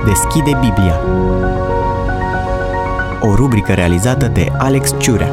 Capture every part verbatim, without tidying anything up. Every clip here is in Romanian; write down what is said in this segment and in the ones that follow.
deschide Biblia. O rubrică realizată de Alex Ciurea.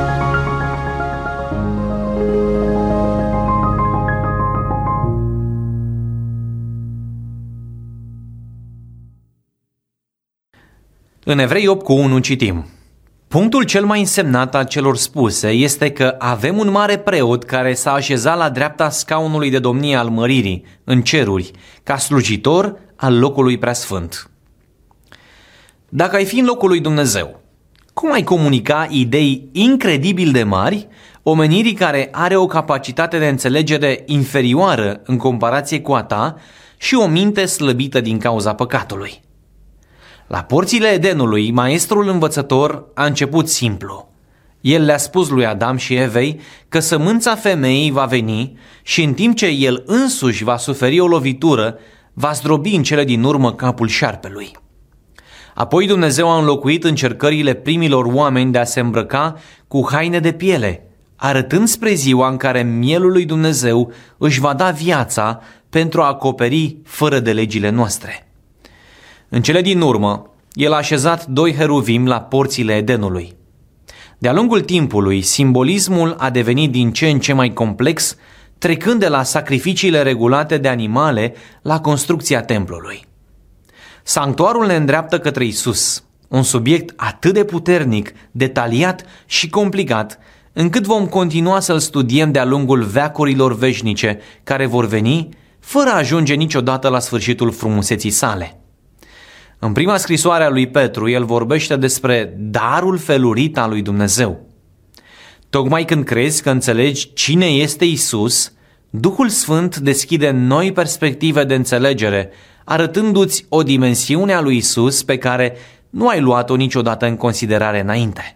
În Evrei opt cu unu citim: punctul cel mai însemnat al celor spuse este că avem un mare preot care s-a așezat la dreapta scaunului de domnie al măririi în ceruri, ca slujitor al locului preasfânt. Dacă ai fi în locul lui Dumnezeu, cum ai comunica idei incredibil de mari omenirii care are o capacitate de înțelegere inferioară în comparație cu a ta și o minte slăbită din cauza păcatului? La porțile Edenului, maestrul învățător a început simplu. El le-a spus lui Adam și Evei că sămânța femeii va veni și în timp ce el însuși va suferi o lovitură, va zdrobi în cele din urmă capul șarpelui. Apoi Dumnezeu a înlocuit încercările primilor oameni de a se îmbrăca cu haine de piele, arătând spre ziua în care mielul lui Dumnezeu își va da viața pentru a acoperi fără de legile noastre. În cele din urmă, el a așezat doi heruvim la porțile Edenului. De-a lungul timpului, simbolismul a devenit din ce în ce mai complex, trecând de la sacrificiile regulate de animale la construcția templului. Sanctuarul ne îndreaptă către Isus, un subiect atât de puternic, detaliat și complicat, încât vom continua să-l studiem de-a lungul veacurilor veșnice care vor veni, fără a ajunge niciodată la sfârșitul frumuseții sale. În prima scrisoare a lui Petru, el vorbește despre darul felurit al lui Dumnezeu. Tocmai când crezi că înțelegi cine este Isus, Duhul Sfânt deschide noi perspective de înțelegere, arătându-ți o dimensiune a lui Isus pe care nu ai luat-o niciodată în considerare înainte.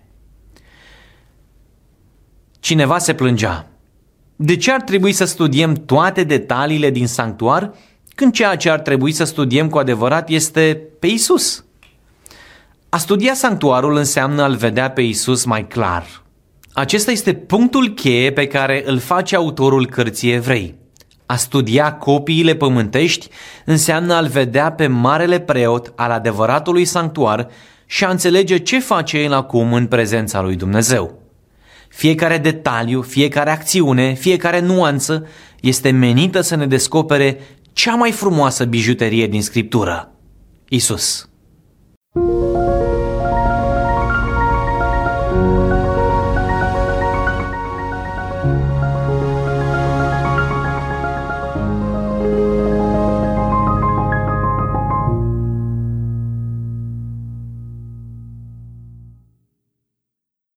Cineva se plângea: de ce ar trebui să studiem toate detaliile din sanctuar, când ceea ce ar trebui să studiem cu adevărat este pe Isus? A studia sanctuarul înseamnă a-L vedea pe Isus mai clar. Acesta este punctul cheie pe care îl face autorul cărții Evrei. A studia copiile pământești înseamnă a-L vedea pe marele preot al adevăratului sanctuar și a înțelege ce face el acum în prezența lui Dumnezeu. Fiecare detaliu, fiecare acțiune, fiecare nuanță este menită să ne descopere cea mai frumoasă bijuterie din Scriptură: Isus.